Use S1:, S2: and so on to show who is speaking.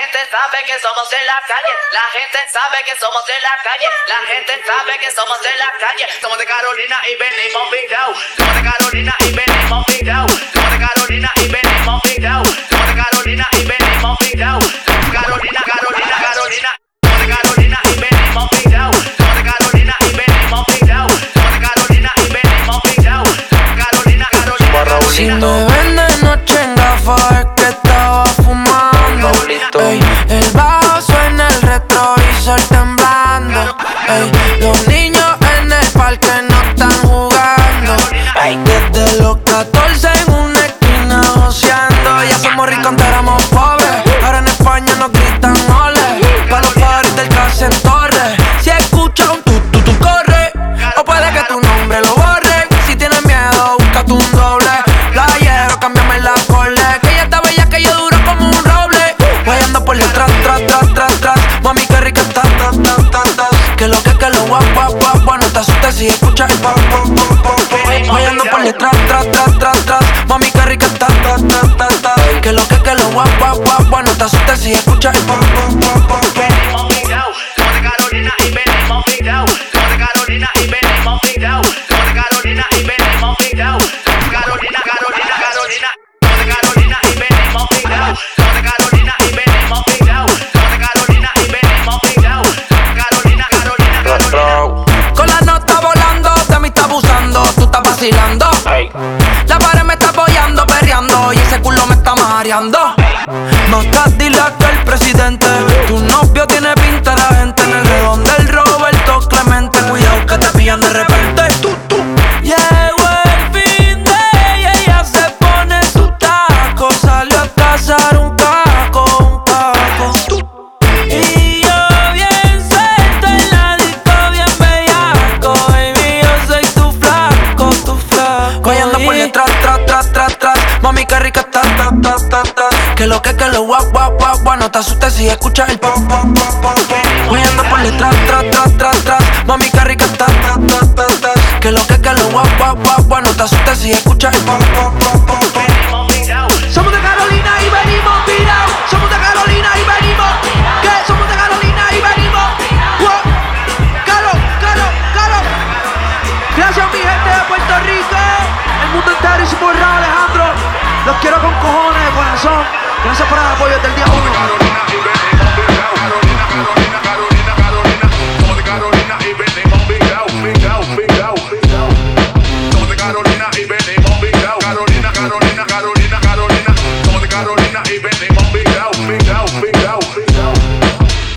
S1: gente sabe que somos de la calle. La gente sabe que somos de la calle. La gente sabe que somos de la calle. Somos de Carolina y venimos picados. Somos de Carolina y venimos picados. Somos de Carolina y venimos picados. Somos de Carolina y venimos picados. Carolina, Carolina, Carolina. Somos de Carolina y venimos picados. Somos de Carolina y venimos picados. Somos de Carolina y venimos picados. Carolina, Carolina,
S2: Si
S1: Carolina.
S2: me ven de noche en gafas es que estaba fumando. Ey, el bajo suena, el retrovisor temblando. Ey, los niños en el parque no están jugando. Ey, desde los 14 en una esquina joseando. Ya somos ricos, antes éramos pobres. Ahora en España nos gritan ole. Pa' los padres del casa en torre. Si escuchas un tú corre. O puede que tu nombre lo borre. Si tienes miedo, búscate un doble. Playero, cámbiame la cole. Que ella está bella, que yo duro como un roble. Guayando por detrás, tras. Mami, qué rica está, que lo guap. No te asustes si escuchas el pop. Guayando por detrás, tras. Mami, qué rica está, que lo guap. No te asustes si escuchas el pop.
S1: Venimos picados. Somos de Carolina y venimos picados. Somos de Carolina y venimos picados. Somos de Carolina y venimos picados. Carolina, Carolina, Carolina. Somos de Carolina y venimos picados. Somos de Carolina y venimos picados. Somos de Carolina y venimos picados. Carolina, Carolina, Carolina.
S2: Con la nota volando, de mí está abusando, tú estás vacilando. La pared me está apoyando, perreando, y ese culo me está mareando. Más dile que el presidente, tu novio tiene pinta de agente. En el redón del Roberto Clemente, cuidado que te pillan de repente. Llegó el fin de y ella se pone su taco. Salió a cazar un caco. Y yo bien suelto en la disco, bien bellaco. Baby, yo soy tu flaco. Guayando por detrás, tras. Mami, qué rica está, que lo guap. No te asustes si escuchas el pop. Guayando por detrás, tras. Mami, qué rica está, que lo guap. No te asustes si escuchas el pop.